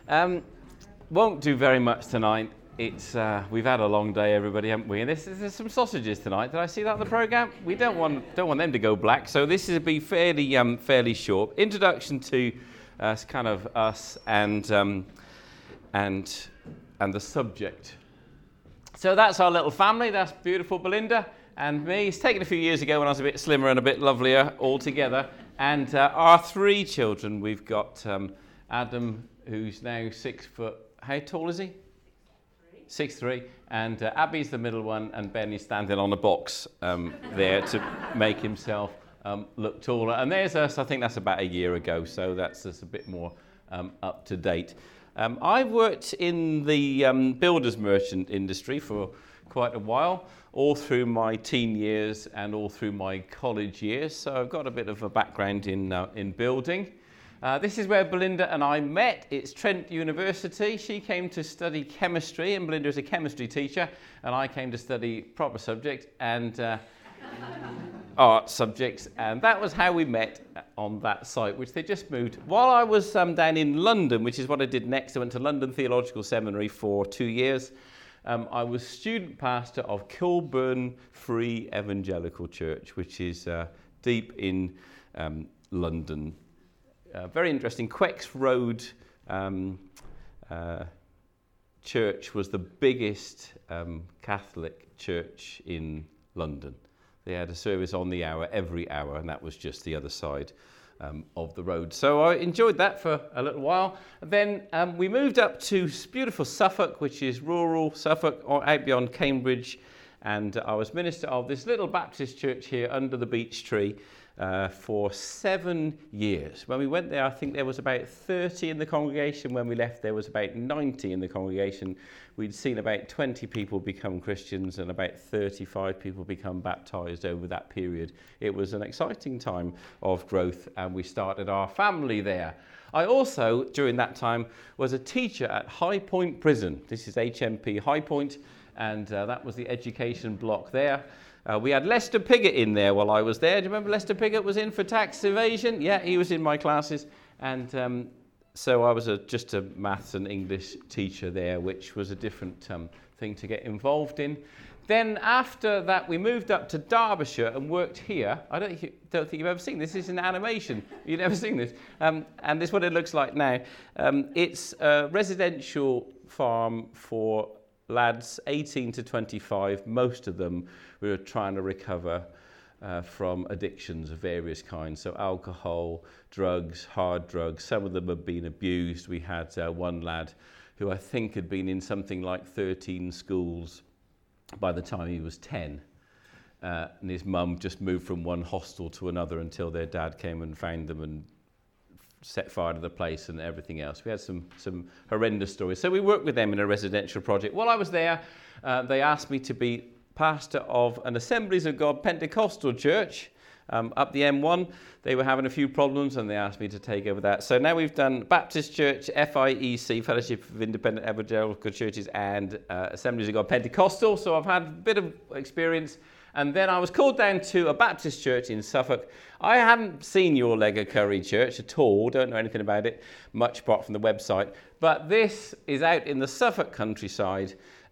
Um, won't do very much tonight. It's we've had a long day, everybody, haven't we? And there's some sausages tonight. Did I see that on the programme? We don't want them to go black, so this will be fairly short. Introduction to kind of us and the subject. So that's our little family. That's beautiful Belinda and me. It's taken a few years ago when I was a bit slimmer and a bit lovelier all together. And our three children, we've got Adam, who's now 6 foot. How tall is he? 6'3", and Abby's the middle one, and Ben is standing on a box there to make himself look taller. And there's us. I think that's about a year ago, so that's just a bit more up to date. I've worked in the builder's merchant industry for quite a while, all through my teen years and all through my college years. So I've got a bit of a background in building. This is where Belinda and I met. It's Trent University. She came to study chemistry, and Belinda is a chemistry teacher, and I came to study proper subject and art subjects, and that was how we met on that site, which they just moved. While I was down in London, which is what I did next, I went to London Theological Seminary for 2 years. I was student pastor of Kilburn Free Evangelical Church, which is deep in London. Very interesting. Quecks Road Church was the biggest Catholic church in London. They had a service on the hour, every hour, and that was just the other side of the road. So I enjoyed that for a little while. Then we moved up to beautiful Suffolk, which is rural Suffolk, out beyond Cambridge, and I was minister of this little Baptist church here under the beech tree for 7 years. When we went there, I think there was about 30 in the congregation. When we left, there was about 90 in the congregation. We'd seen about 20 people become Christians and about 35 people become baptized over that period. It was an exciting time of growth, and we started our family there. I also, during that time, was a teacher at High Point Prison. This is HMP High Point, and that was the education block there. We had Lester Piggott in there while I was there. Do you remember Lester Piggott was in for tax evasion? Yeah, he was in my classes. And so I was just a maths and English teacher there, which was a different thing to get involved in. Then after that, we moved up to Derbyshire and worked here. I don't think you've ever seen this. This is an animation. You've never seen this. And this is what it looks like now. It's a residential farm for lads 18 to 25, most of them were trying to recover from addictions of various kinds. So alcohol, drugs, hard drugs. Some of them had been abused. We had one lad who I think had been in something like 13 schools by the time he was 10. And his mum just moved from one hostel to another until their dad came and found them and set fire to the place and everything else. We had some horrendous stories. So we worked with them in a residential project. While I was there, they asked me to be pastor of an Assemblies of God Pentecostal church up the M1. They were having a few problems and they asked me to take over that. So now we've done Baptist Church, FIEC, Fellowship of Independent Evangelical Churches, and Assemblies of God Pentecostal. So I've had a bit of experience. And then I was called down to a Baptist church in Suffolk. I haven't seen your Leg of Curry church at all. Don't know anything about it, much apart from the website. But this is out in the Suffolk countryside.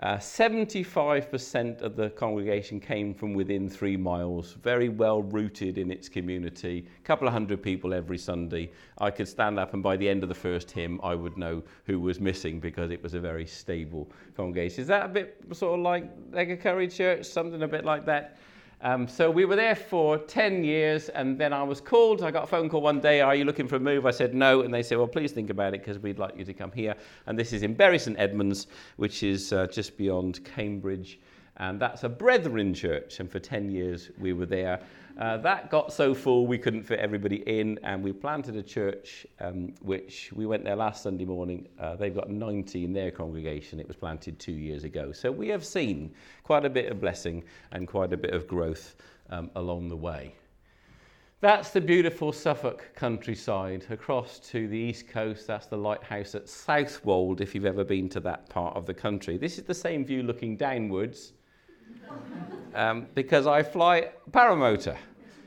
75% of the congregation came from within 3 miles, very well rooted in its community, a couple of hundred people every Sunday. I could stand up and by the end of the first hymn I would know who was missing because it was a very stable congregation. Is that a bit sort of like Leg of Curry Church, something a bit like that? So we were there for 10 years, and then I was called. I got a phone call one day, are you looking for a move? I said no, and they said, well, please think about it because we'd like you to come here. And this is in Bury St Edmunds, which is just beyond Cambridge, and that's a Brethren church, and for 10 years we were there. That got so full we couldn't fit everybody in, and we planted a church, which we went there last Sunday morning. They've got 90 in their congregation. It was planted 2 years ago. So we have seen quite a bit of blessing and quite a bit of growth along the way. That's the beautiful Suffolk countryside. Across to the east coast, that's the lighthouse at Southwold, if you've ever been to that part of the country. This is the same view looking downwards. Because I fly paramotor.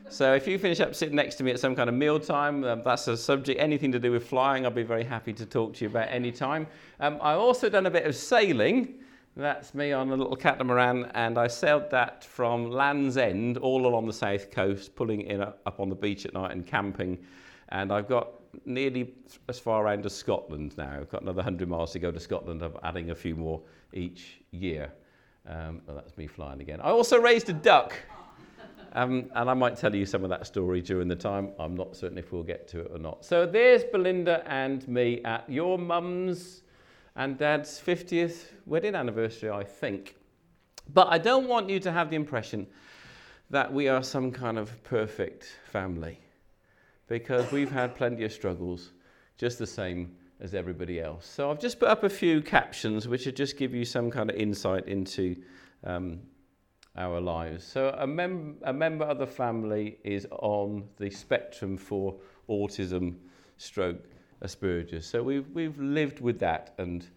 So if you finish up sitting next to me at some kind of mealtime, that's a subject, anything to do with flying, I'll be very happy to talk to you about any time. I've also done a bit of sailing. That's me on a little catamaran, and I sailed that from Land's End all along the south coast, pulling in up on the beach at night and camping. And I've got nearly as far around as Scotland now. I've got another 100 miles to go to Scotland. I'm adding a few more each year. Well, that's me flying again. I also raised a duck. And I might tell you some of that story during the time. I'm not certain if we'll get to it or not. So there's Belinda and me at your mum's and dad's 50th wedding anniversary, I think. But I don't want you to have the impression that we are some kind of perfect family, because we've had plenty of struggles, just the same as everybody else. So I've just put up a few captions which will just give you some kind of insight into our lives. So a member of the family is on the spectrum for autism stroke Asperger's. So we've lived with that, and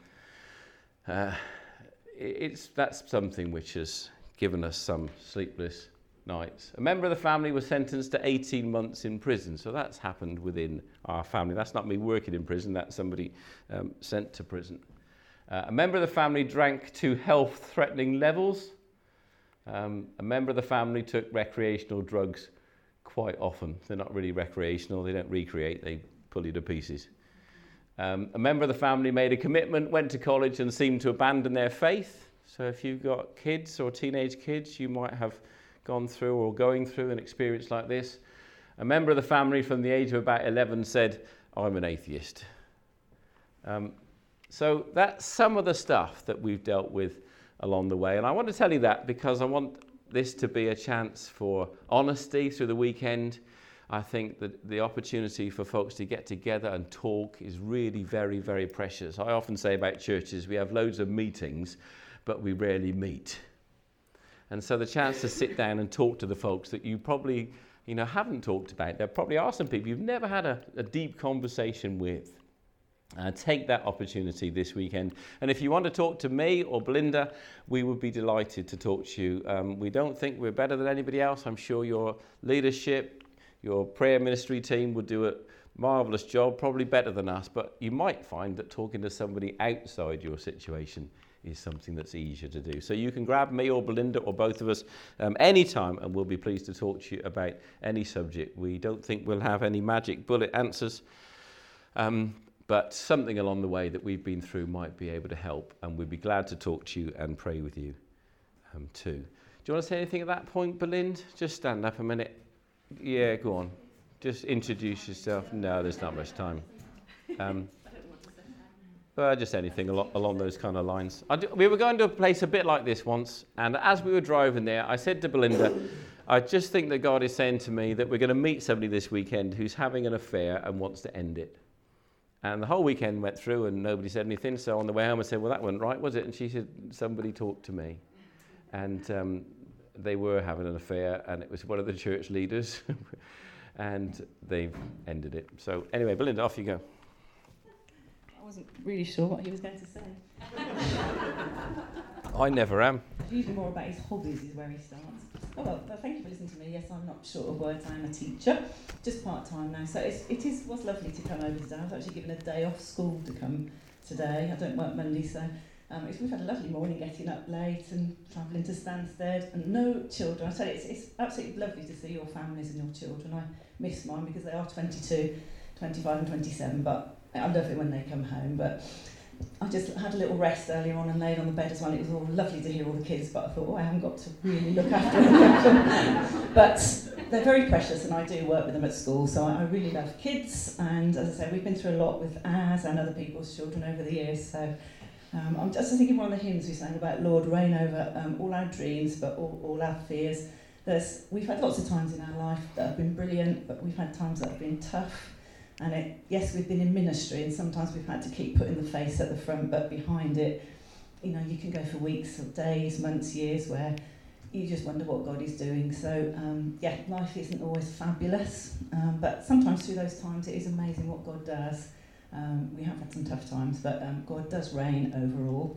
that's something which has given us some sleepless nights. A member of the family was sentenced to 18 months in prison. So that's happened within our family. That's not me working in prison, that's somebody sent to prison. A member of the family drank to health-threatening levels. A member of the family took recreational drugs quite often. They're not really recreational, they don't recreate, they pull you to pieces. A member of the family made a commitment, went to college and seemed to abandon their faith. So if you've got kids or teenage kids, you might have gone through or going through an experience like this. A member of the family from the age of about 11 said, "I'm an atheist." So that's some of the stuff that we've dealt with along the way. And I want to tell you that because I want this to be a chance for honesty through the weekend. I think that the opportunity for folks to get together and talk is really very, very precious. I often say about churches, we have loads of meetings, but we rarely meet. And so the chance to sit down and talk to the folks that you probably haven't talked about. There probably are some people you've never had a deep conversation with. Take that opportunity this weekend. And if you want to talk to me or Belinda, we would be delighted to talk to you. We don't think we're better than anybody else. I'm sure your leadership, your prayer ministry team would do a marvellous job, probably better than us. But you might find that talking to somebody outside your situation is something that's easier to do. So you can grab me or Belinda or both of us anytime, and we'll be pleased to talk to you about any subject. We don't think we'll have any magic bullet answers. But something along the way that we've been through might be able to help, and we'd be glad to talk to you and pray with you too. Do you want to say anything at that point, Belinda? Just stand up a minute. Yeah, go on. Just introduce yourself. No, there's not much time. Just anything along those kind of lines. We were going to a place a bit like this once, and as we were driving there, I said to Belinda, I just think that God is saying to me that we're going to meet somebody this weekend who's having an affair and wants to end it. And the whole weekend went through and nobody said anything. So on the way home I said, well, that wasn't right, was it? And she said, somebody talked to me. And they were having an affair, and it was one of the church leaders. And they've ended it. So anyway, Belinda, off you go. I wasn't really sure what he was going to say. I never am. Usually more about his hobbies is where he starts. Oh, well, thank you for listening to me. Yes, I'm not short of words. I'm a teacher, just part-time now. So it was lovely to come over today. I was actually given a day off school to come today. I don't work Monday, so we've had a lovely morning getting up late and travelling to Stansted, and no children. I tell you, it's absolutely lovely to see your families and your children. I miss mine because they are 22, 25 and 27, but I love it when they come home. But I just had a little rest earlier on and laid on the bed as well. It was all lovely to hear all the kids, but I thought, I haven't got to really look after them. But they're very precious, and I do work with them at school, so I really love kids. And as I say, we've been through a lot with ours and other people's children over the years. So I'm just thinking one of the hymns we sang about, Lord, reign over all our dreams, but all our fears. We've had lots of times in our life that have been brilliant, but we've had times that have been tough. And yes, we've been in ministry, and sometimes we've had to keep putting the face at the front, but behind it, you can go for weeks or days, months, years, where you just wonder what God is doing. So, life isn't always fabulous, but sometimes through those times it is amazing what God does. We have had some tough times, but God does reign over all.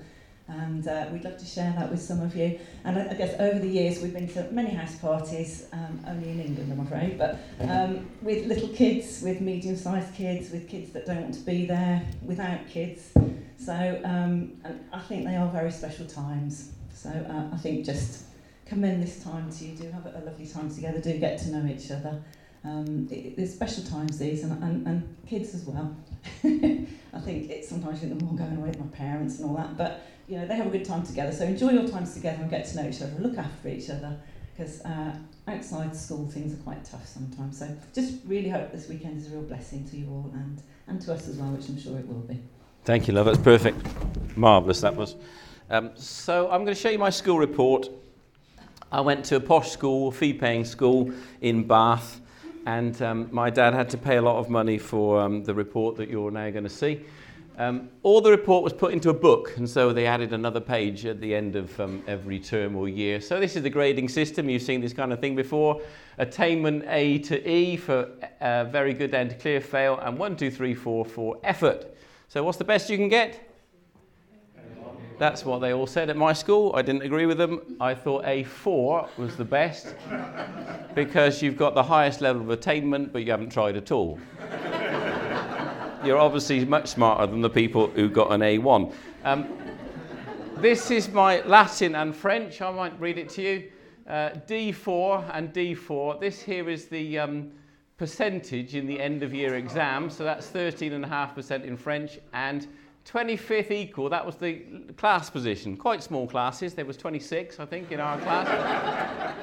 And we'd love to share that with some of you. And I guess over the years we've been to many house parties, only in England I'm afraid, but with little kids, with medium-sized kids, with kids that don't want to be there, without kids. So and I think they are very special times. So I think just commend this time to you. Do have a lovely time together. Do get to know each other. There's special times these, and kids as well. I think it's sometimes you think, I'm going away with my parents and all that, but you know they have a good time together. So enjoy your times together and get to know each other. Look after each other, because outside school things are quite tough sometimes. So just really hope this weekend is a real blessing to you all and to us as well, which I'm sure it will be. Thank you, love. That's perfect. Marvellous, that was. So I'm going to show you my school report. I went to a posh school, a fee-paying school in Bath, and my dad had to pay a lot of money for the report that you're now going to see. All the report was put into a book, and so they added another page at the end of every term or year. So this is the grading system. You've seen this kind of thing before. Attainment A to E for very good and clear fail, and 1, 2, 3, 4 for effort. So what's the best you can get? That's what they all said at my school. I didn't agree with them. I thought A4 was the best because you've got the highest level of attainment, but you haven't tried at all. You're obviously much smarter than the people who got an A1. This is my Latin and French. I might read it to you. D4 and D4. This here is the percentage in the end of year exam. So that's 13.5% in French and 25th equal, that was the class position. Quite small classes, there was 26, I think, in our class.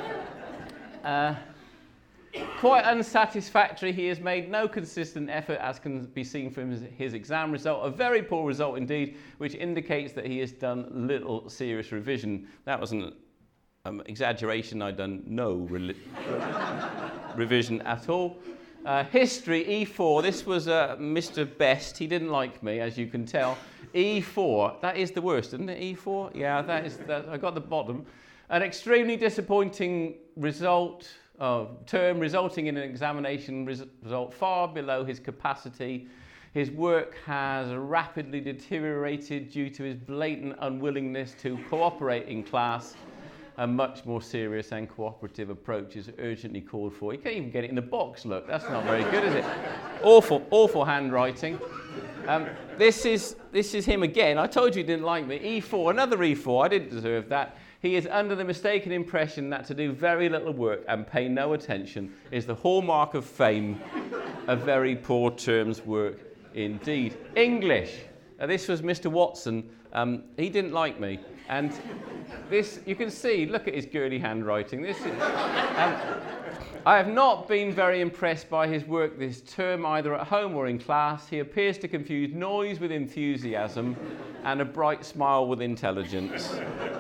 Quite unsatisfactory, he has made no consistent effort, as can be seen from his exam result. A very poor result indeed, which indicates that he has done little serious revision. That was an exaggeration, I'd done no revision at all. History, E4, this was Mr. Best. He didn't like me, as you can tell. E4, that is the worst, isn't it, E4? Yeah, I got the bottom. An extremely disappointing term resulting in an examination result far below his capacity. His work has rapidly deteriorated due to his blatant unwillingness to cooperate in class. A much more serious and cooperative approach is urgently called for. You can't even get it in the box, look. That's not very good, is it? Awful handwriting. This is him again. I told you he didn't like me. E4, another E4. I didn't deserve that. He is under the mistaken impression that to do very little work and pay no attention is the hallmark of fame. A very poor term's work indeed. English. This was Mr. Watson. He didn't like me. And this, you can see, look at his girly handwriting. I have not been very impressed by his work this term, either at home or in class. He appears to confuse noise with enthusiasm and a bright smile with intelligence.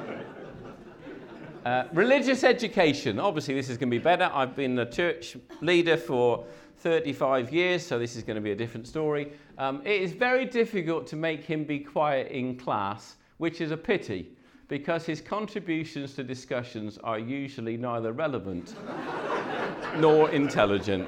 Religious education. Obviously, this is going to be better. I've been a church leader for 35 years, so this is going to be a different story. It is very difficult to make him be quiet in class, which is a pity, because his contributions to discussions are usually neither relevant nor intelligent.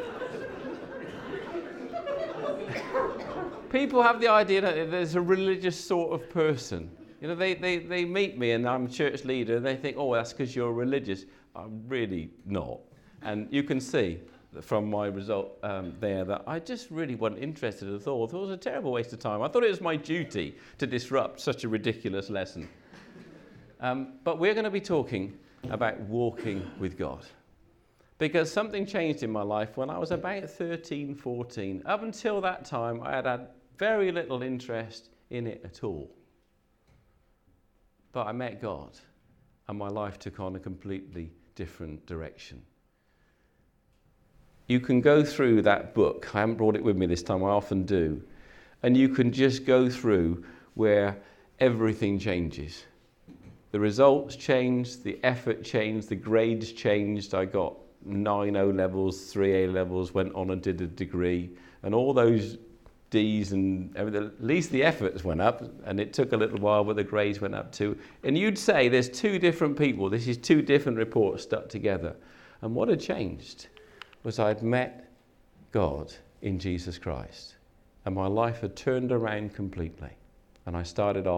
People have the idea that there's a religious sort of person. You know, they meet me and I'm a church leader and they think, oh, that's because you're religious. I'm really not. And you can see from my result there that I just really wasn't interested at all. I thought it was a terrible waste of time. I thought it was my duty to disrupt such a ridiculous lesson. But we're going to be talking about walking with God. Because something changed in my life when I was about 13, 14. Up until that time, I had very little interest in it at all. But I met God, and my life took on a completely different direction. You can go through that book. I haven't brought it with me this time, I often do. And you can just go through where everything changes. The results changed, the effort changed, the grades changed. I got 9 O levels, 3 A levels, went on and did a degree. And all those D's and everything, at least the efforts went up, and it took a little while, but the grades went up too. And you'd say there's two different people. This is two different reports stuck together. And what had changed was I'd met God in Jesus Christ, and my life had turned around completely. And I started off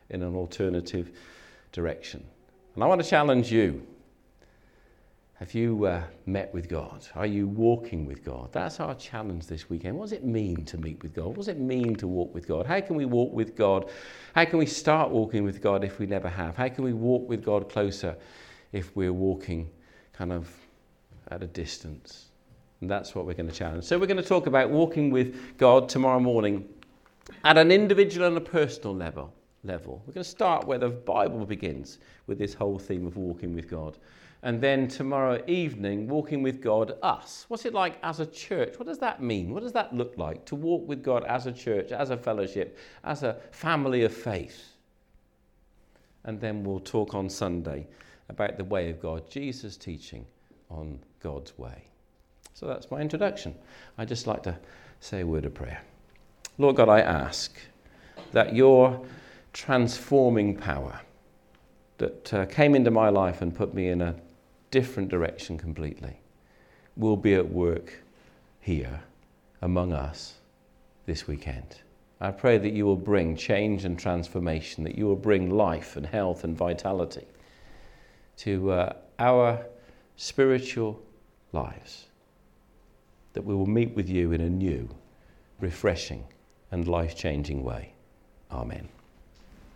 in an alternative direction. And I want to challenge you. Have you met with God? Are you walking with God? That's our challenge this weekend. What does it mean to meet with God? What does it mean to walk with God? How can we walk with God? How can we start walking with God if we never have? How can we walk with God closer if we're walking kind of at a distance? And that's what we're going to challenge. So we're going to talk about walking with God tomorrow morning at an individual and a personal level. We're going to start where the Bible begins with this whole theme of walking with God. And then tomorrow evening, walking with God, us. What's it like as a church? What does that mean? What does that look like to walk with God as a church, as a fellowship, as a family of faith? And then we'll talk on Sunday about the way of God, Jesus' teaching on God's way. So that's my introduction. I'd just like to say a word of prayer. Lord God, I ask that your transforming power that came into my life and put me in a different direction completely will be at work here among us this weekend. I pray that you will bring change and transformation, that you will bring life and health and vitality to our spiritual lives, that we will meet with you in a new, refreshing and life-changing way. Amen.